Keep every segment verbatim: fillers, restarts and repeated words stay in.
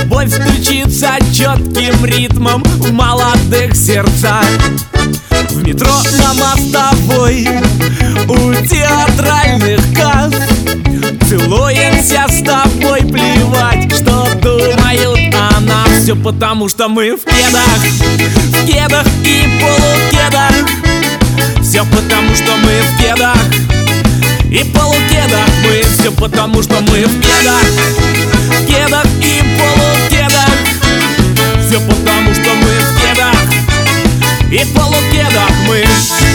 Любовь стучится четким ритмом в молодых сердцах. В метро на мостовой, у театральных касс целуемся с тобой, плевать, что думают о нас. Все потому, что мы в кедах, в кедах и полукедах. Все потому, что мы в кедах и полукедах. Мы все потому, что мы в кедах, в кедах и полукедах. Все потому, что мы в кедах и полукедах. Мы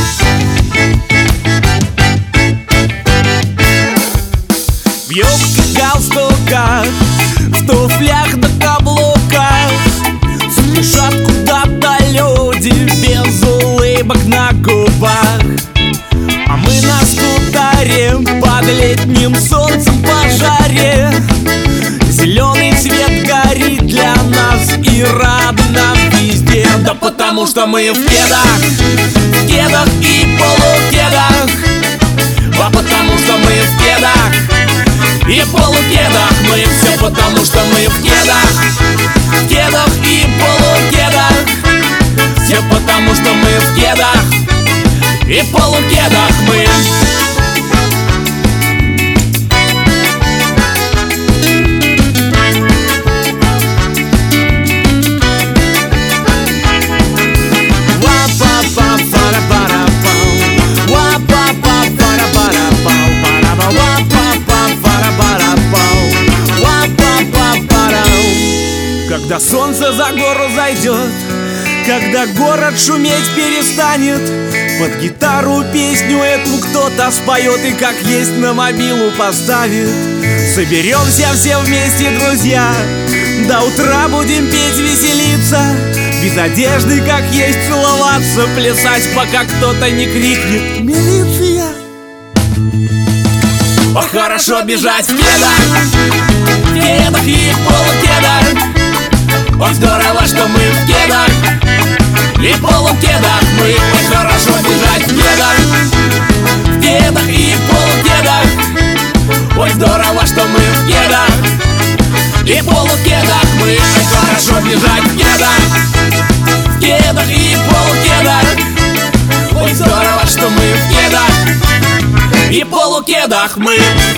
в юбке, галстуках, в туфлях на каблуках. Спешат куда-то люди без улыбок на губах. А мы на скутере под летним солнцем по жаре. Зеленый цвет горит для нас и рад нам везде. Да потому что мы в кедах, в кедах и полукедах. А потому что мы в кедах и полукедах. Мы все потому, что мы в кедах, в кедах и полукедах. Все потому, что мы в кедах и полукедах. Мы когда солнце за гору зайдет, когда город шуметь перестанет, под гитару песню эту кто-то споет и как есть на мобилу поставит. Соберемся все вместе, друзья, до утра будем петь, веселиться, без одежды, как есть, целоваться, плясать, пока кто-то не крикнет «Милиция!». Ох, хорошо бежать в кедах, в кедах и полукедах. Ох, здорово, что мы в кедах и полукедах. Мы ой, хорошо бежать в кедах, в кедах и полукедах. Ой, здорово, что мы в кедах и полукедах. Мы ой, хорошо бежать в кедах, в кедах и полукедах. Ой, здорово, что мы в кедах и полукедах. Мы